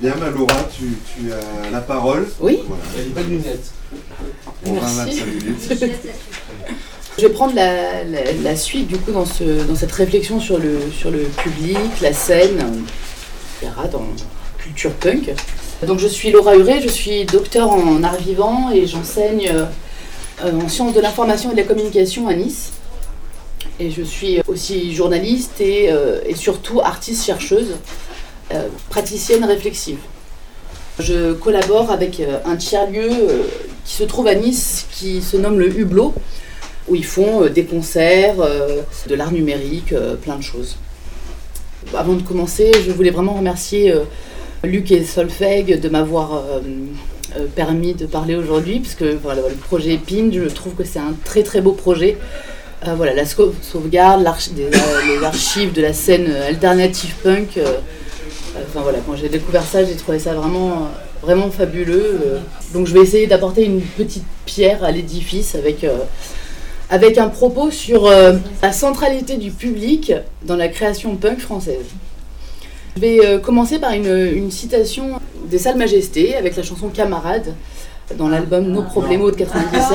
Bien, Laura, tu as la parole. Oui. Voilà. Elle n'a pas de lunettes. Pour 20-25 minutes. Je vais prendre la suite du coup dans cette réflexion sur le public, la scène, etc. dans culture punk. Donc je suis Laura Huré, je suis docteur en art vivant et j'enseigne en sciences de l'information et de la communication à Nice. Et je suis aussi journaliste et surtout artiste-chercheuse, praticienne réflexive. Je collabore avec un tiers-lieu qui se trouve à Nice, qui se nomme le Hublot, où ils font des concerts, de l'art numérique, plein de choses. Avant de commencer, je voulais vraiment remercier Luc et Solfègue de m'avoir permis de parler aujourd'hui, parce que voilà, le projet Épine, je trouve que c'est un très très beau projet. Voilà, la sauvegarde, les archives de la scène alternative punk. Enfin voilà, quand j'ai découvert ça, j'ai trouvé ça vraiment fabuleux. Donc je vais essayer d'apporter une petite pierre à l'édifice avec un propos sur la centralité du public dans la création punk française. Je vais commencer par une citation des Salles Majestés avec la chanson Camarade dans l'album Nos Problemos de 97.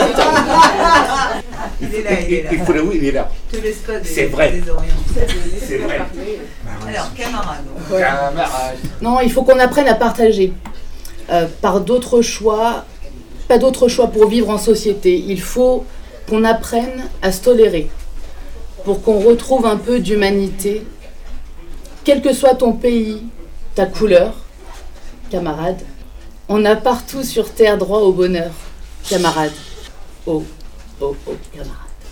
Il est là. Il est là. Te laisse pas C'est vrai. désorienter. C'est vrai. Alors, camarade. Camarade. Non, il faut qu'on apprenne à partager par d'autres choix, pas d'autres choix pour vivre en société. Il faut qu'on apprenne à se tolérer pour qu'on retrouve un peu d'humanité, quel que soit ton pays, ta couleur, camarade. On a partout sur terre droit au bonheur, camarade. Oh, camarade.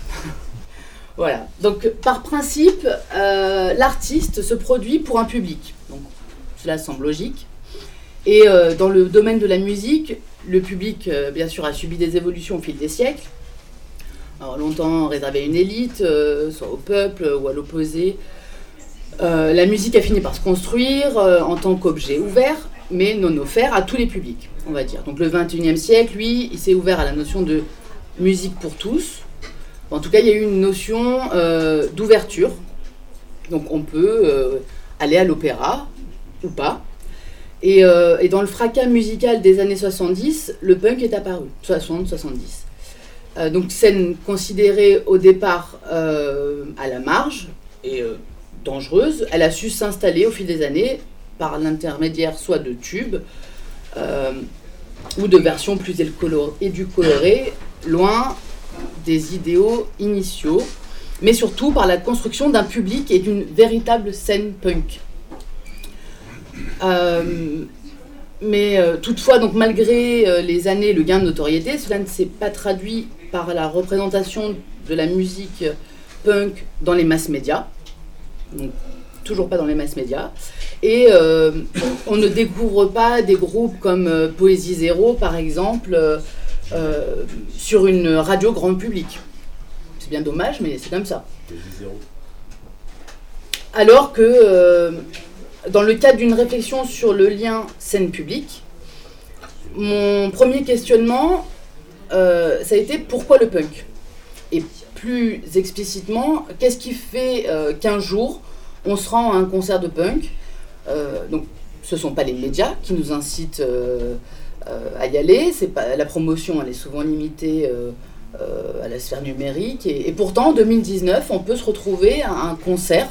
Voilà. Donc, par principe, l'artiste se produit pour un public. Donc, cela semble logique. Et dans le domaine de la musique, le public, bien sûr, a subi des évolutions au fil des siècles. Alors, longtemps réservé à une élite, soit au peuple ou à l'opposé. La musique a fini par se construire en tant qu'objet ouvert, mais non offert à tous les publics, on va dire. Donc le 21e siècle, lui, il s'est ouvert à la notion de musique pour tous. En tout cas, il y a eu une notion d'ouverture. Donc on peut aller à l'opéra ou pas. Et dans le fracas musical des années 70, le punk est apparu, 60-70. Donc scène considérée au départ à la marge et dangereuse, elle a su s'installer au fil des années par l'intermédiaire soit de tubes ou de versions plus édulcorées, loin des idéaux initiaux, mais surtout par la construction d'un public et d'une véritable scène punk. Mais toutefois, donc, malgré les années, le gain de notoriété, cela ne s'est pas traduit par la représentation de la musique punk dans les masses médias. Donc, toujours pas dans les masses médias. Et on ne découvre pas des groupes comme Poésie Zéro, par exemple, sur une radio grand public. C'est bien dommage, mais c'est comme ça. Alors que, dans le cadre d'une réflexion sur le lien scène-public, mon premier questionnement, ça a été pourquoi le punk ? Et plus explicitement, qu'est-ce qui fait qu'un jour, on se rend à un concert de punk ? Donc, ce ne sont pas les médias qui nous incitent à y aller. C'est pas, la promotion, elle est souvent limitée à la sphère numérique. Et pourtant, en 2019, on peut se retrouver à un concert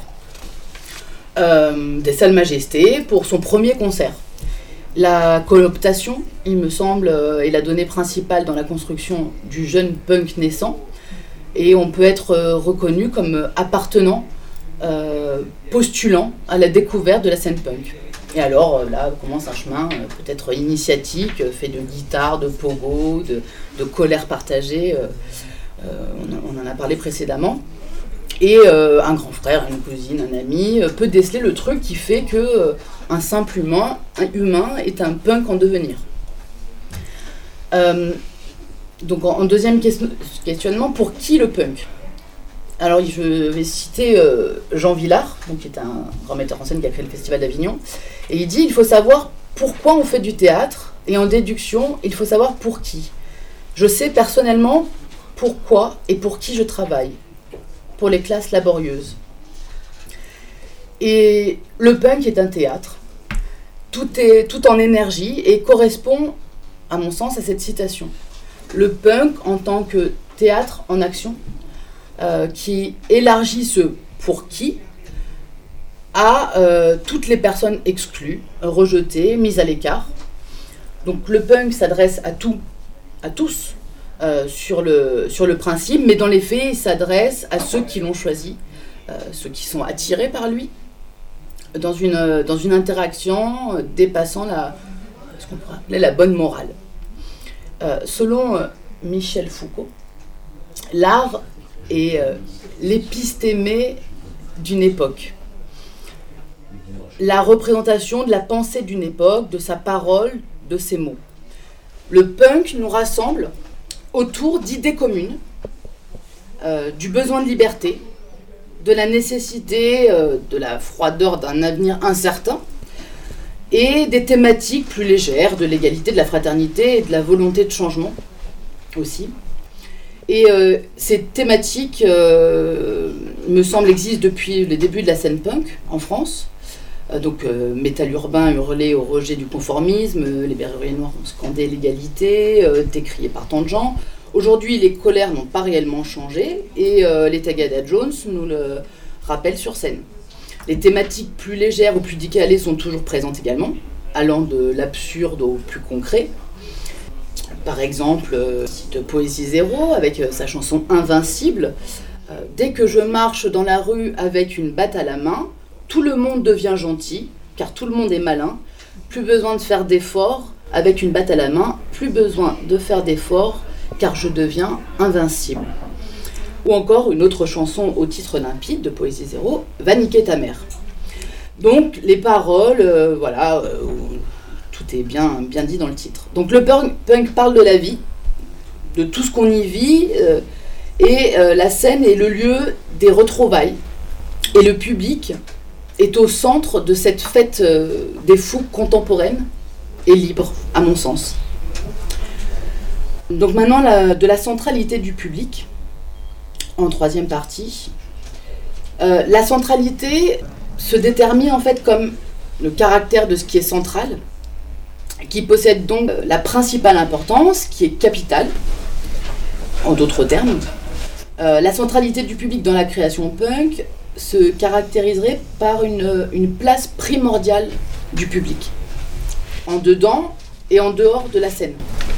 des Salles Majestés pour son premier concert. La cooptation, il me semble, est la donnée principale dans la construction du jeune punk naissant. Et on peut être reconnu comme appartenant, postulant à la découverte de la scène punk. Et alors là commence un chemin peut-être initiatique, fait de guitare, de pogo, de colère partagée. On en a parlé précédemment. Et un grand frère, une cousine, un ami peut déceler le truc qui fait que un simple humain est un punk en devenir. Donc en deuxième questionnement, pour qui le punk ? Alors je vais citer Jean Vilar, donc, qui est un grand metteur en scène qui a créé le Festival d'Avignon, et il dit il faut savoir pourquoi on fait du théâtre, et en déduction, il faut savoir pour qui. Je sais personnellement pourquoi et pour qui je travaille, pour les classes laborieuses. Et le punk est un théâtre. tout en énergie et correspond, à mon sens, à cette citation. Le punk en tant que théâtre en action, qui élargit ce pour qui à toutes les personnes exclues, rejetées, mises à l'écart. Donc le punk s'adresse à tous sur le principe, mais dans les faits, il s'adresse à ceux qui l'ont choisi, ceux qui sont attirés par lui, dans une interaction dépassant ce qu'on pourrait appeler la bonne morale. Selon Michel Foucault, l'art est l'épistémé d'une époque. La représentation de la pensée d'une époque, de sa parole, de ses mots. Le punk nous rassemble autour d'idées communes, du besoin de liberté, de la nécessité, de la froideur d'un avenir incertain, et des thématiques plus légères, de l'égalité, de la fraternité et de la volonté de changement aussi. Et ces thématiques, me semble, existent depuis les débuts de la scène punk en France. Métal urbain hurlé au rejet du conformisme, les berruriers noirs ont scandé l'égalité, décrié par tant de gens. Aujourd'hui, les colères n'ont pas réellement changé et les Tagada Jones nous le rappellent sur scène. Les thématiques plus légères ou plus décalées sont toujours présentes également, allant de l'absurde au plus concret. Par exemple, de Poésie Zéro avec sa chanson Invincible. Dès que je marche dans la rue avec une batte à la main, tout le monde devient gentil, car tout le monde est malin. Plus besoin de faire d'efforts avec une batte à la main, plus besoin de faire d'efforts, car je deviens invincible. Ou encore une autre chanson au titre limpide de Poésie Zéro, Va niquer ta mère. Donc les paroles, tout est bien dit dans le titre. Donc le punk parle de la vie, de tout ce qu'on y vit, et la scène est le lieu des retrouvailles. Et le public est au centre de cette fête des fougues contemporaines et libre, à mon sens. Donc maintenant, de la centralité du public, en troisième partie. La centralité se détermine en fait comme le caractère de ce qui est central, qui possède donc la principale importance, qui est capitale, en d'autres termes. La centralité du public dans la création punk se caractériserait par une place primordiale du public, en dedans et en dehors de la scène.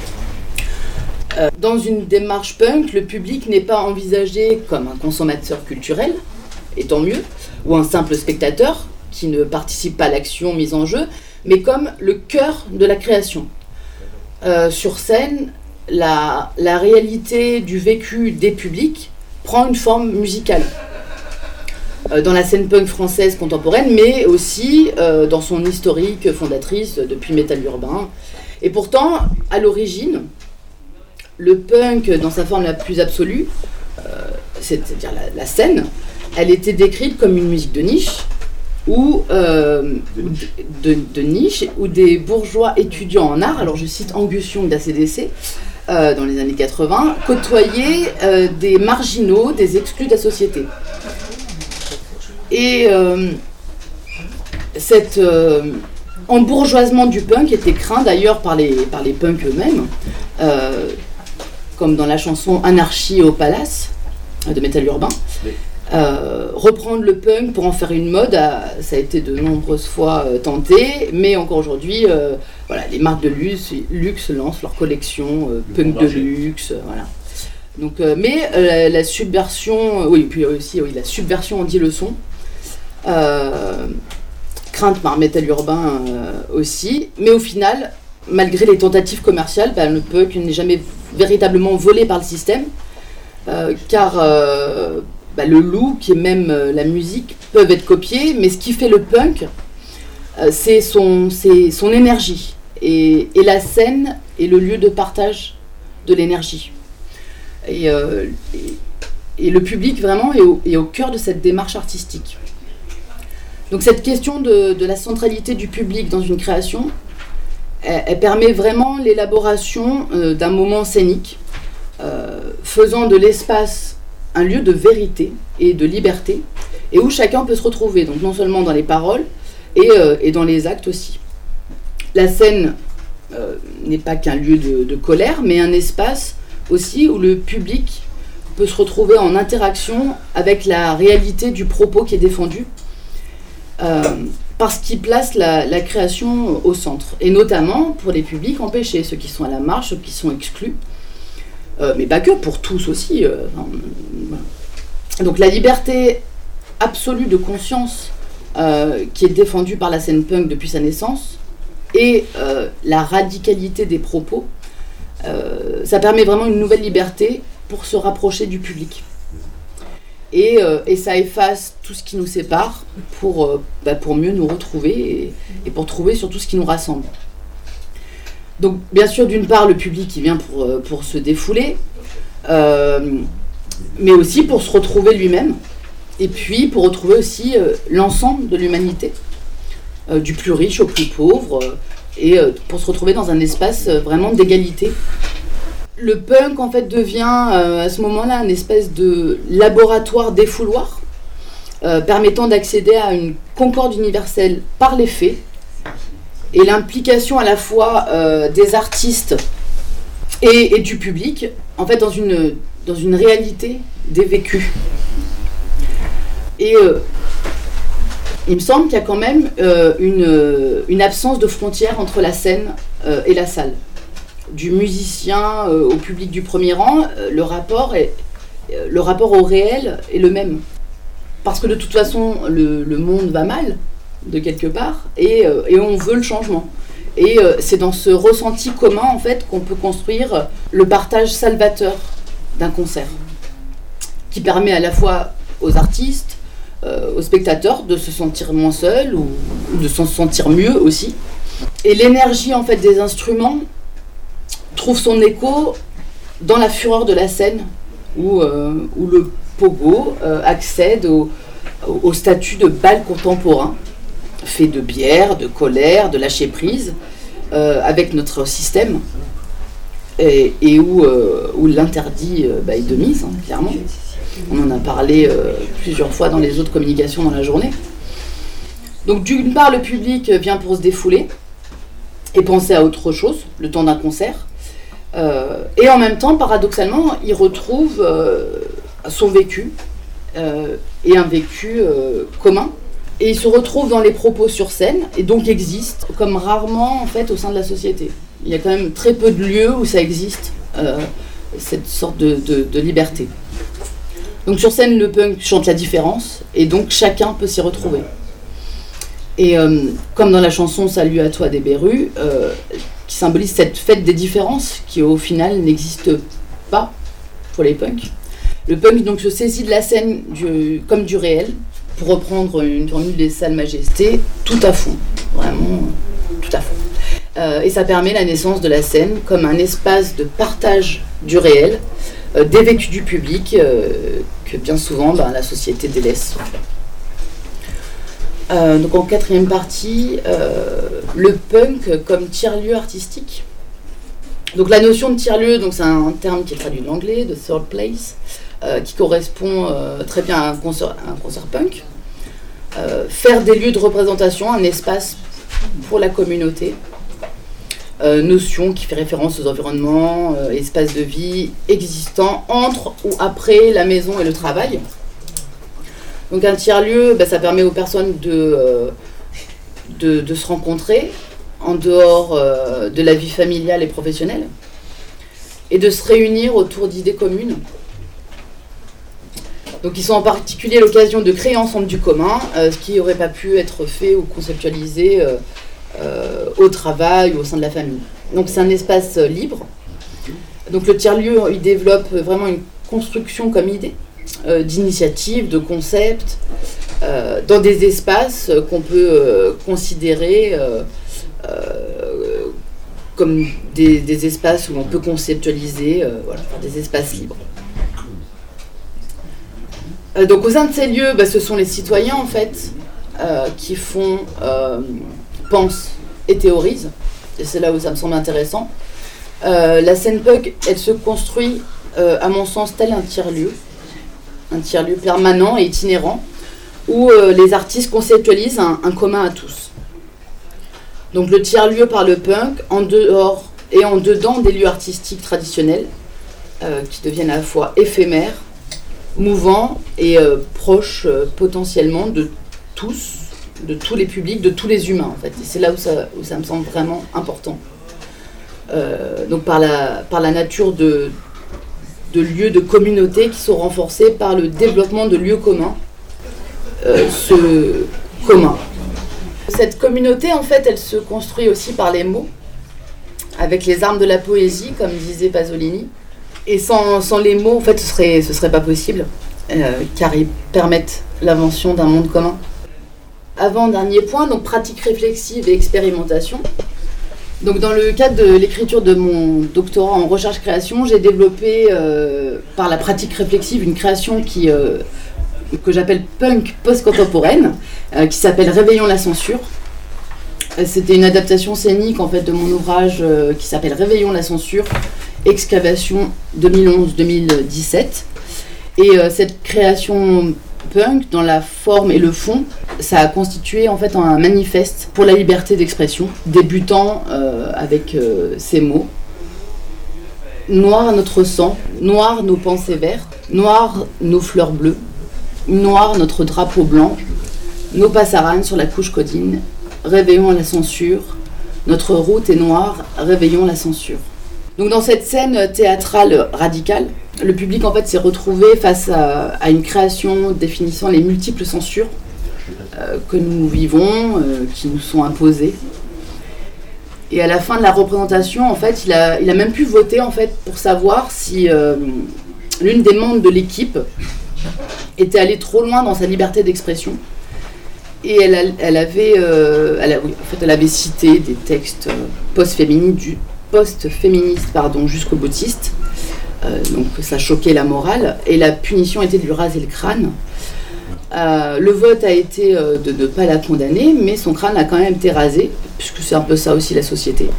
Dans une démarche punk, le public n'est pas envisagé comme un consommateur culturel, et tant mieux, ou un simple spectateur qui ne participe pas à l'action mise en jeu, mais comme le cœur de la création. Sur scène, la réalité du vécu des publics prend une forme musicale. Dans la scène punk française contemporaine, mais aussi dans son historique fondatrice depuis Métal Urbain. Et pourtant, à l'origine, le punk, dans sa forme la plus absolue, c'est-à-dire la scène, elle était décrite comme une musique de niche, ou de niche, où des bourgeois étudiants en art, alors je cite Angus Young d'ACDC, dans les années 80, côtoyaient des marginaux, des exclus de la société. Et cet embourgeoisement du punk était craint d'ailleurs par les punks eux-mêmes, comme dans la chanson Anarchie au Palace de Métal Urbain. Reprendre le punk pour en faire une mode, ça a été de nombreuses fois tenté, mais encore aujourd'hui, les marques de luxe lancent leur collection punk de luxe, voilà. Donc, mais la subversion, la subversion en dit le son, crainte par Métal Urbain aussi, mais au final, malgré les tentatives commerciales, le punk n'est jamais véritablement volé par le système, car le look et même la musique peuvent être copiés, mais ce qui fait le punk, c'est son énergie, et la scène est le lieu de partage de l'énergie. Et le public vraiment est au cœur de cette démarche artistique. Donc cette question de la centralité du public dans une création, elle permet vraiment l'élaboration d'un moment scénique, faisant de l'espace un lieu de vérité et de liberté, et où chacun peut se retrouver, donc non seulement dans les paroles, et dans les actes aussi. La scène n'est pas qu'un lieu de colère, mais un espace aussi où le public peut se retrouver en interaction avec la réalité du propos qui est défendu, parce qu'il place la création au centre, et notamment pour les publics empêchés, ceux qui sont à la marge, ceux qui sont exclus, mais pas que, pour tous aussi. Donc la liberté absolue de conscience qui est défendue par la scène punk depuis sa naissance, et la radicalité des propos, ça permet vraiment une nouvelle liberté pour se rapprocher du public. Et ça efface tout ce qui nous sépare pour mieux nous retrouver et pour trouver surtout ce qui nous rassemble. Donc bien sûr, d'une part, le public qui vient pour se défouler, mais aussi pour se retrouver lui-même, et puis pour retrouver aussi l'ensemble de l'humanité, du plus riche au plus pauvre, et pour se retrouver dans un espace vraiment d'égalité. Le punk en fait devient à ce moment-là une espèce de laboratoire défouloir, permettant d'accéder à une concorde universelle par les faits, et l'implication à la fois des artistes et du public, en fait dans une réalité des vécus. Et il me semble qu'il y a quand même une absence de frontière entre la scène et la salle. Du musicien au public du premier rang, le rapport au réel est le même. Parce que de toute façon, le monde va mal, de quelque part, et on veut le changement. Et c'est dans ce ressenti commun, en fait, qu'on peut construire le partage salvateur d'un concert, qui permet à la fois aux artistes, aux spectateurs, de se sentir moins seuls ou de se sentir mieux aussi. Et l'énergie, en fait, des instruments trouve son écho dans la fureur de la scène, où le pogo accède au statut de bal contemporain, fait de bière, de colère, de lâcher prise, avec notre système, et où l'interdit est de mise, hein, clairement. On en a parlé plusieurs fois dans les autres communications dans la journée. Donc d'une part, le public vient pour se défouler et penser à autre chose, le temps d'un concert. Et en même temps, paradoxalement, il retrouve son vécu, et un vécu commun. Et il se retrouve dans les propos sur scène, et donc existe comme rarement en fait au sein de la société. Il y a quand même très peu de lieux où ça existe, cette sorte de liberté. Donc sur scène, le punk chante la différence, et donc chacun peut s'y retrouver. Et comme dans la chanson « Salut à toi des Berus », qui symbolise cette fête des différences qui au final n'existe pas pour les punks. Le punk donc se saisit de la scène comme du réel, pour reprendre une formule des Salles Majestés, tout à fond, vraiment tout à fond. Et ça permet la naissance de la scène comme un espace de partage du réel, des vécus du public que bien souvent la société délaisse. Donc en quatrième partie, le punk comme tiers-lieu artistique. Donc la notion de tiers-lieu, donc c'est un terme qui est traduit de l'anglais, de third place, qui correspond très bien à un concert punk. Faire des lieux de représentation, un espace pour la communauté. Notion qui fait référence aux environnements, espaces de vie existants entre ou après la maison et le travail. Donc un tiers-lieu, ça permet aux personnes de se rencontrer en dehors de la vie familiale et professionnelle et de se réunir autour d'idées communes. Donc ils sont en particulier l'occasion de créer ensemble du commun, ce qui n'aurait pas pu être fait ou conceptualisé au travail ou au sein de la famille. Donc c'est un espace libre. Donc le tiers-lieu, il développe vraiment une construction comme idée, d'initiatives, de concepts, dans des espaces qu'on peut considérer comme des espaces où on peut conceptualiser, des espaces libres. Donc au sein de ces lieux, ce sont les citoyens en fait qui font, pensent et théorisent, et c'est là où ça me semble intéressant. La scène punk, elle se construit, à mon sens, tel un tiers-lieu permanent et itinérant, où les artistes conceptualisent un commun à tous. Donc le tiers-lieu par le punk, en dehors et en dedans des lieux artistiques traditionnels, qui deviennent à la fois éphémères, mouvants et proches potentiellement de tous les publics, de tous les humains en fait. Et c'est là où ça me semble vraiment important. Donc par la nature de lieux de communauté qui sont renforcés par le développement de lieux communs. Cette communauté, en fait, elle se construit aussi par les mots, avec les armes de la poésie, comme disait Pasolini. Et sans les mots, en fait, ce serait pas possible, car ils permettent l'invention d'un monde commun. Avant-dernier point, donc pratique réflexive et expérimentation. Donc dans le cadre de l'écriture de mon doctorat en recherche-création, j'ai développé par la pratique réflexive une création que j'appelle punk post-contemporaine, qui s'appelle Réveillons la censure. C'était une adaptation scénique en fait de mon ouvrage qui s'appelle Réveillons la censure, excavation 2011-2017. Et cette création punk, dans la forme et le fond, ça a constitué en fait un manifeste pour la liberté d'expression, débutant avec ces mots. Noir notre sang, noir nos pensées vertes, noir nos fleurs bleues, noir notre drapeau blanc, nos passaranes sur la couche codine, réveillons la censure, notre route est noire, réveillons la censure. Donc dans cette scène théâtrale radicale, le public en fait s'est retrouvé face à une création définissant les multiples censures que nous vivons, qui nous sont imposées. Et à la fin de la représentation, en fait, il a même pu voter en fait pour savoir si l'une des membres de l'équipe était allée trop loin dans sa liberté d'expression. Et elle avait cité des textes post-féministes, jusqu'au boutiste. Donc ça choquait la morale. Et la punition était de lui raser le crâne. Le vote a été de ne pas la condamner, mais son crâne a quand même été rasé, puisque c'est un peu ça aussi la société.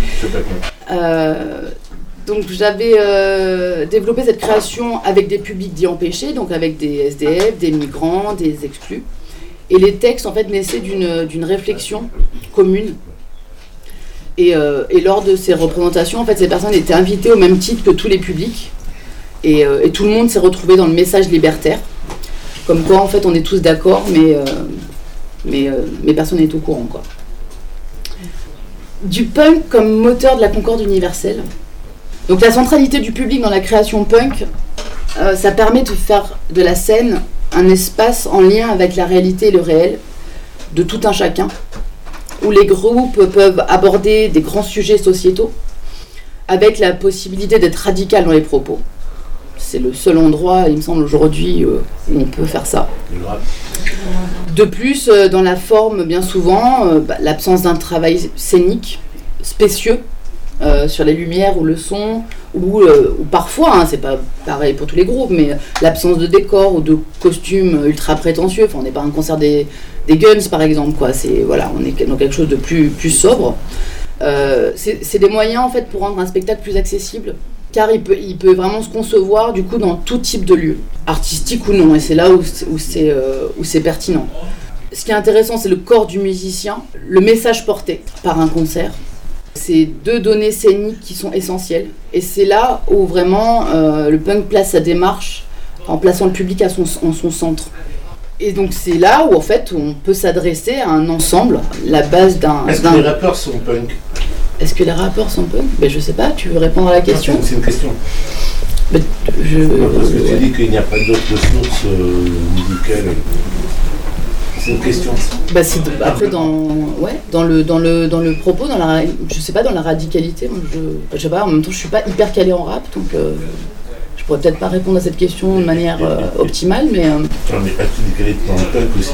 Donc j'avais développé cette création avec des publics dits empêchés, donc avec des SDF, des migrants, des exclus. Et les textes en fait naissaient d'une réflexion commune. Et lors de ces représentations, en fait, ces personnes étaient invitées au même titre que tous les publics. Et tout le monde s'est retrouvé dans le message libertaire. Comme quoi, en fait, on est tous d'accord, mais personne n'est au courant, quoi. Du punk comme moteur de la concorde universelle. Donc la centralité du public dans la création punk, ça permet de faire de la scène un espace en lien avec la réalité et le réel de tout un chacun, où les groupes peuvent aborder des grands sujets sociétaux avec la possibilité d'être radical dans les propos. C'est le seul endroit, il me semble, aujourd'hui où on peut faire ça. De plus, dans la forme, bien souvent, l'absence d'un travail scénique spécieux sur les lumières ou le son, ou parfois, c'est pas pareil pour tous les groupes, mais l'absence de décor ou de costumes ultra prétentieux. Enfin, on n'est pas un concert des Guns, par exemple, quoi. On est dans quelque chose de plus sobre. C'est des moyens, en fait, pour rendre un spectacle plus accessible, car il peut vraiment se concevoir, du coup, dans tout type de lieu, artistique ou non, et c'est là où c'est pertinent. Ce qui est intéressant, c'est le corps du musicien, le message porté par un concert. C'est deux données scéniques qui sont essentielles, et c'est là où vraiment le punk place sa démarche en plaçant le public en son centre. Et donc c'est là où en fait on peut s'adresser à un ensemble, la base d'un... Est-ce que les rappeurs sont punk ? Est-ce que les rappeurs sont punk ? Ben, je sais pas, tu veux répondre à la question ? C'est une question. Ben, Parce que tu dis qu'il n'y a pas d'autres sources musicales. C'est une question. Bah après dans le propos, je sais pas, dans la radicalité, je sais pas, en même temps je suis pas hyper calée en rap, donc je pourrais peut-être pas répondre à cette question de manière optimale, mais... Non mais radicalité dans le punk aussi,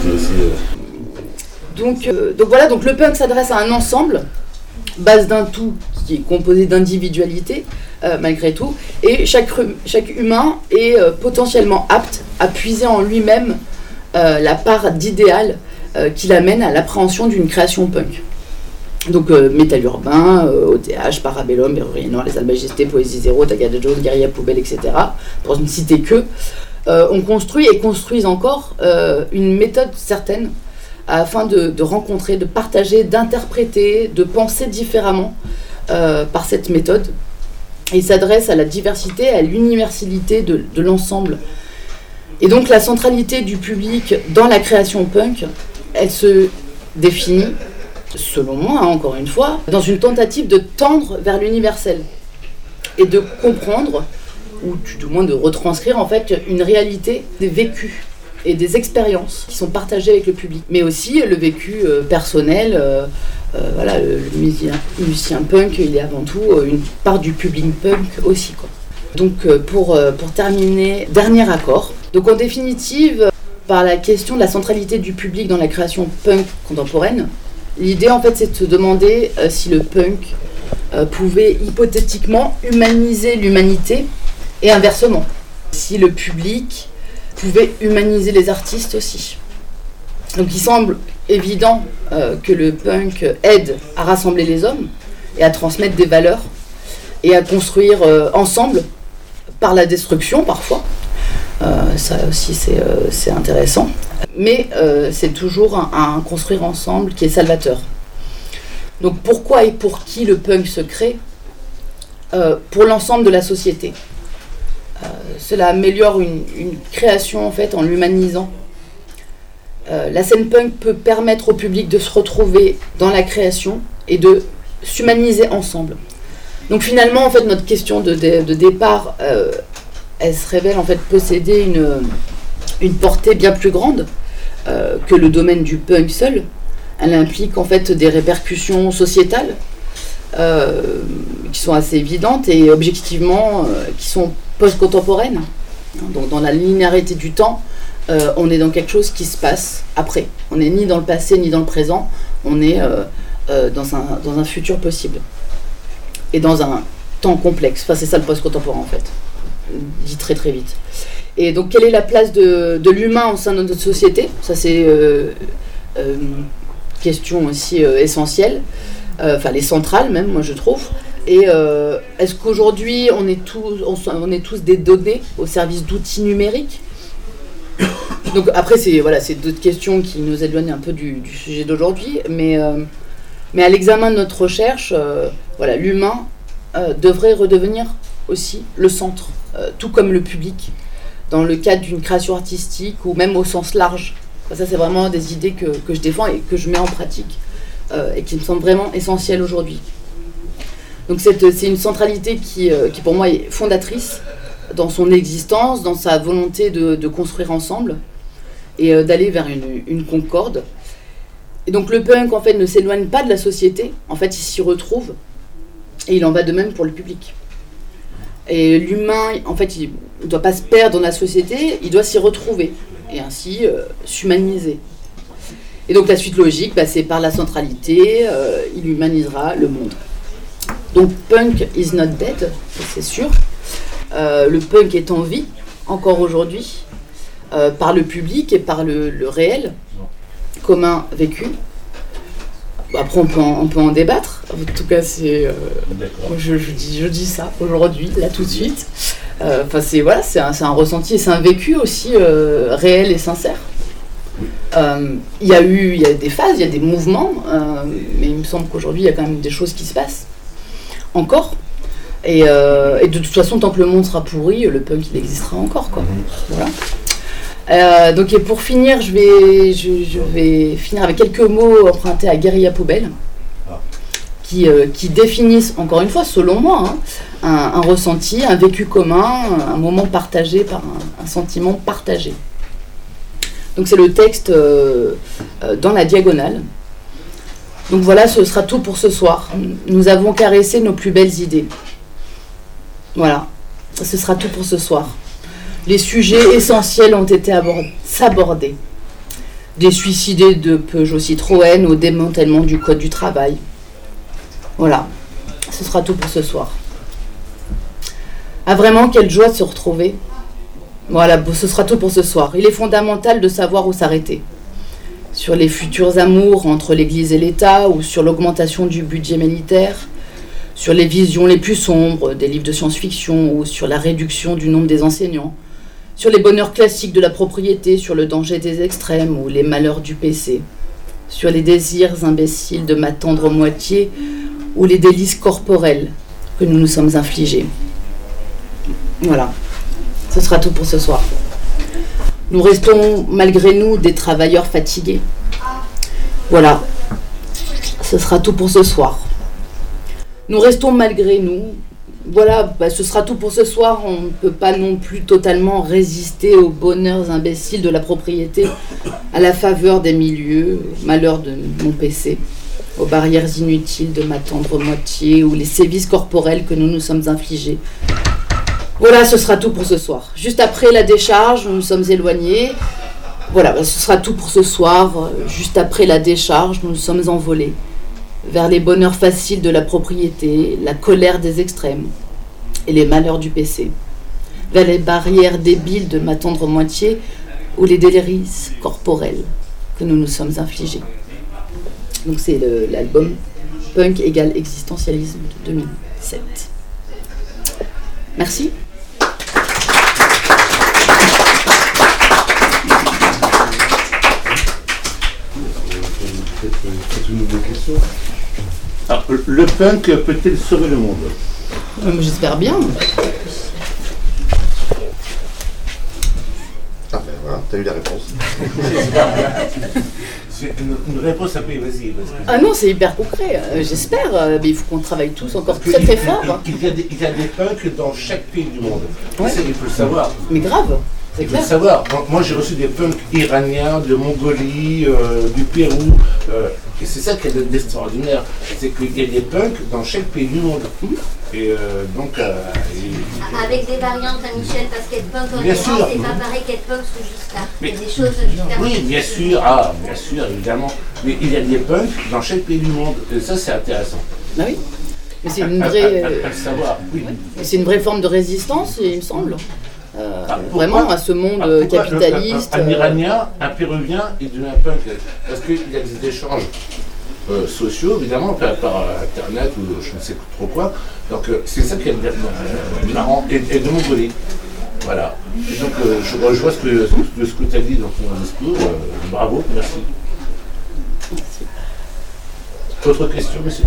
donc voilà, donc le punk s'adresse à un ensemble, base d'un tout qui est composé d'individualité, malgré tout, et chaque humain est potentiellement apte à puiser en lui-même la part d'idéal qui l'amène à l'appréhension d'une création punk. Donc métal urbain, OTH, Parabellum, Berrurier Noir, Les Albagistés, Poésie Zéro, Tagada Jones, Guérilla Poubelle, etc. Pour ne citer que, on construit et construise encore une méthode certaine afin de rencontrer, de partager, d'interpréter, de penser différemment par cette méthode. Et il s'adresse à la diversité, à l'universalité de l'ensemble. Et donc la centralité du public dans la création punk, elle se définit, selon moi, encore une fois, dans une tentative de tendre vers l'universel et de comprendre, ou du moins de retranscrire en fait une réalité des vécus et des expériences qui sont partagées avec le public, mais aussi le vécu personnel. Voilà, le musicien punk, il est avant tout une part du public punk aussi, quoi. Donc pour terminer, dernier accord. Donc en définitive, par la question de la centralité du public dans la création punk contemporaine, l'idée en fait c'est de se demander si le punk pouvait hypothétiquement humaniser l'humanité et inversement. Si le public pouvait humaniser les artistes aussi. Donc il semble évident que le punk aide à rassembler les hommes et à transmettre des valeurs et à construire ensemble par la destruction parfois. Ça aussi c'est intéressant. Mais c'est toujours un construire ensemble qui est salvateur. Donc pourquoi et pour qui le punk se crée ? Pour l'ensemble de la société. Cela améliore une création en fait en l'humanisant. La scène punk peut permettre au public de se retrouver dans la création et de s'humaniser ensemble. Donc finalement en fait notre question de départ, elle se révèle en fait posséder une portée bien plus grande que le domaine du punk seul. Elle implique en fait des répercussions sociétales qui sont assez évidentes et objectivement qui sont post-contemporaines. Donc dans la linéarité du temps, on est dans quelque chose qui se passe après. On n'est ni dans le passé ni dans le présent, on est dans un futur possible. Et dans un temps complexe. Enfin c'est ça le post-contemporain en fait, dit très très vite. Et donc quelle est la place de l'humain au sein de notre société ? Ça c'est question aussi essentielle, enfin les centrales même moi je trouve. Et est-ce qu'aujourd'hui on est tous des données au service d'outils numériques ? Donc après c'est d'autres questions qui nous éloignent un peu du sujet d'aujourd'hui, mais à l'examen de notre recherche, l'humain devrait redevenir aussi le centre, tout comme le public, dans le cadre d'une création artistique ou même au sens large. Ça c'est vraiment des idées que je défends et que je mets en pratique et qui me semblent vraiment essentielles aujourd'hui. Donc c'est une centralité qui pour moi est fondatrice dans son existence, dans sa volonté de construire ensemble et d'aller vers une concorde. Et donc le punk en fait ne s'éloigne pas de la société, en fait il s'y retrouve et il en va de même pour le public. Et l'humain en fait il ne doit pas se perdre dans la société, il doit s'y retrouver et ainsi s'humaniser. Et donc la suite logique, c'est par la centralité, il humanisera le monde. Donc punk is not dead, c'est sûr. Le punk est en vie, encore aujourd'hui, par le public et par le réel, commun vécu. Après, on peut en débattre. En tout cas, je dis ça aujourd'hui, là tout de suite. C'est un ressenti et c'est un vécu aussi réel et sincère. Il y a des phases, il y a des mouvements, mais il me semble qu'aujourd'hui, il y a quand même des choses qui se passent. Encore. Et de toute façon, tant que le monde sera pourri, le punk il existera encore, quoi. Voilà. Donc et pour finir, je vais finir avec quelques mots empruntés à Guérilla Poubelle, qui définissent, encore une fois, selon moi, un ressenti, un vécu commun, un moment partagé par un sentiment partagé. Donc c'est le texte dans la diagonale. Donc voilà, ce sera tout pour ce soir. Nous avons caressé nos plus belles idées. Voilà, ce sera tout pour ce soir. Les sujets essentiels ont été abordés. Des suicidés de Peugeot Citroën au démantèlement du code du travail. Voilà, ce sera tout pour ce soir. Ah vraiment, quelle joie de se retrouver. Voilà, ce sera tout pour ce soir. Il est fondamental de savoir où s'arrêter. Sur les futurs amours entre l'Église et l'État, ou sur l'augmentation du budget militaire, sur les visions les plus sombres des livres de science-fiction, ou sur la réduction du nombre des enseignants, sur les bonheurs classiques de la propriété, sur le danger des extrêmes ou les malheurs du PC. sur les désirs imbéciles de ma tendre moitié ou les délices corporelles que nous nous sommes infligés. Voilà, ce sera tout pour ce soir. Nous restons malgré nous des travailleurs fatigués. Voilà, ce sera tout pour ce soir. Nous restons malgré nous. Voilà, ce sera tout pour ce soir. On ne peut pas non plus totalement résister aux bonheurs imbéciles de la propriété, à la faveur des milieux, au malheur de mon PC, aux barrières inutiles de ma tendre moitié ou les sévices corporels que nous nous sommes infligés. Voilà, ce sera tout pour ce soir. Juste après la décharge, nous nous sommes éloignés. Voilà, ce sera tout pour ce soir. Juste après la décharge, nous nous sommes envolés vers les bonheurs faciles de la propriété, la colère des extrêmes et les malheurs du PC, vers les barrières débiles de ma tendre moitié ou les délices corporels que nous nous sommes infligés. Donc c'est l'album Punk égale existentialisme de 2007. Merci. Peut-être une ou deux questions. Alors, le punk peut-il sauver le monde? J'espère bien. Ah ben voilà, t'as eu la réponse. C'est une réponse à payer, vas-y. Ah non, c'est hyper concret. J'espère, mais il faut qu'on travaille tous encore très très fort. Il y a des punks dans chaque pays du monde. Ouais. Ça, il faut le savoir. Mais grave, c'est Il faut le clair. savoir. Moi, j'ai reçu des punks iraniens, de Mongolie, du Pérou. Et c'est ça qui est d'extraordinaire. C'est qu'il y a des punks dans chaque pays du monde. Et donc. Avec des variantes à Michel, parce qu'être punk en Bien Iran, sûr. c'est pas pareil qu'être punk sous Giscard. Il y a Mais- des choses différentes. Oui, bien sûr, bien sûr, évidemment. Mais il y a des punks dans chaque pays du monde. Et ça, c'est intéressant. Ah oui. Mais c'est une vraie, À le savoir, oui. c'est une vraie forme de résistance, il me semble. Pourquoi Vraiment à ce monde Pourquoi capitaliste. Un Iranien, un Péruvien, il devient un punk. Parce qu'il y a des échanges sociaux, évidemment, par Internet ou je ne sais trop quoi. Donc c'est ça qui est marrant. Et de Mongolie. Voilà. Et donc je rejoins ce que tu as dit dans ton discours. Bravo, merci. Autre question, monsieur?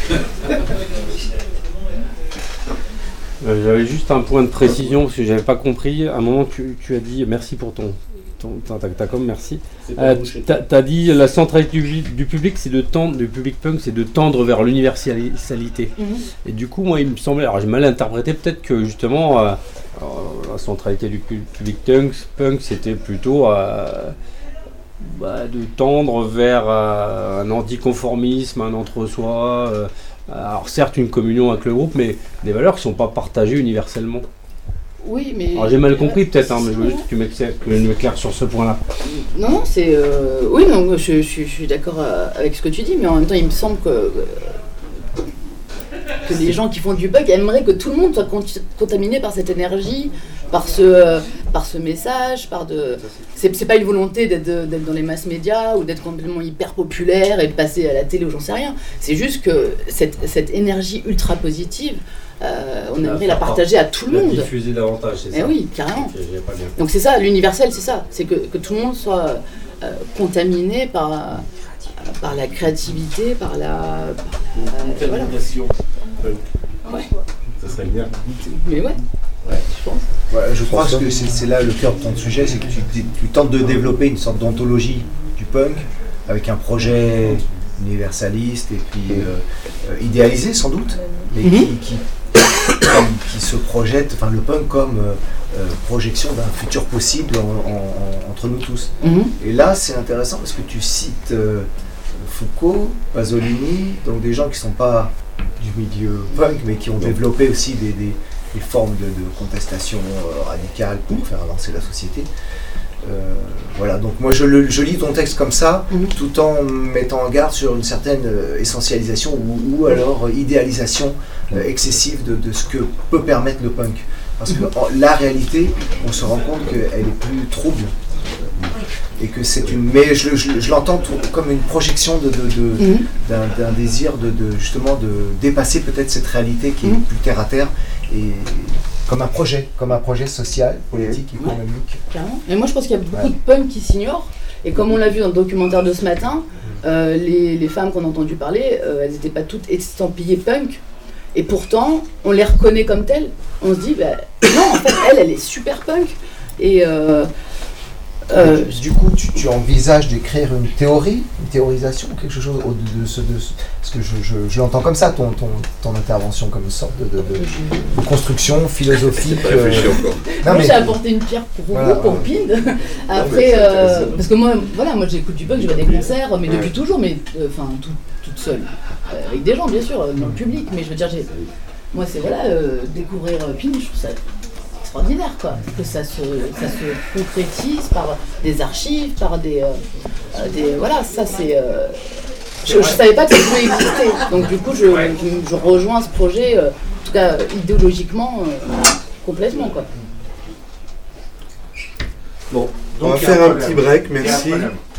J'avais juste un point de précision parce que j'avais pas compris. À un moment, tu as dit merci pour ta com, merci. T'as dit la centralité du public, c'est de tendre, du public punk, c'est de tendre vers l'universalité. Et du coup, moi, il me semblait, alors j'ai mal interprété, peut-être que justement la centralité du public punk, c'était plutôt de tendre vers un anticonformisme, un entre-soi. Alors certes une communion avec le groupe, mais des valeurs qui ne sont pas partagées universellement. Oui, mais. Alors j'ai mal compris peut-être, mais je veux juste que tu m'éclaires sur ce point-là. Non, c'est. Oui, non, je suis d'accord avec ce que tu dis, mais en même temps, il me semble que les gens qui font du bug aimeraient que tout le monde soit contaminé par cette énergie, par ce message, c'est pas une volonté d'être dans les masses médias ou d'être complètement hyper populaire et de passer à la télé ou j'en sais rien. C'est juste que cette énergie ultra positive, on aimerait la partager à tout le monde. Diffuser davantage, c'est ça. Eh oui, carrément. J'ai pas bien. Donc c'est ça, l'universel, c'est ça. C'est que tout le monde soit contaminé par la créativité, par la voilà. Contamination. Ouais. Ça serait bien. Mais ouais, je pense. Ouais, je crois que c'est là le cœur de ton sujet, c'est que tu tentes de développer une sorte d'anthologie du punk avec un projet universaliste et puis idéalisé sans doute, mais qui se projette, enfin le punk comme projection d'un futur possible entre nous tous. Et là c'est intéressant parce que tu cites Foucault, Pasolini, donc des gens qui ne sont pas du milieu punk mais qui ont développé aussi des formes de contestation radicale pour faire avancer la société. Voilà, donc moi je lis ton texte comme ça, tout en mettant en garde sur une certaine essentialisation ou alors idéalisation excessive de ce que peut permettre le punk. Parce que la réalité, on se rend compte qu'elle est plus trouble. Et que c'est une. Mais je l'entends comme une projection d'un désir justement de dépasser peut-être cette réalité qui est plus terre à terre et comme un projet social, politique, économique. Carrément. Mais moi je pense qu'il y a beaucoup de punks qui s'ignorent Et comme on l'a vu dans le documentaire de ce matin, les femmes qu'on a entendu parler, elles n'étaient pas toutes estampillées punk. Et pourtant, on les reconnaît comme telles. On se dit, non, en fait, elle est super punk. Et du coup, tu envisages d'écrire une théorisation, quelque chose de ce parce que je l'entends comme ça, ton intervention, comme une sorte de construction philosophique. Moi, j'ai apporté une pierre pour vous, pour Pind. Après, parce que moi j'écoute du punk, je vais à des concerts, mais depuis toujours, mais toute seule, avec des gens bien sûr, dans le public, mais je veux dire, moi c'est découvrir Pind, je trouve ça extraordinaire, quoi, que ça se concrétise par des archives, par des ça c'est je savais pas que ça pouvait exister, donc du coup je rejoins ce projet, en tout cas idéologiquement complètement, quoi. Bon, on va faire un petit break, merci.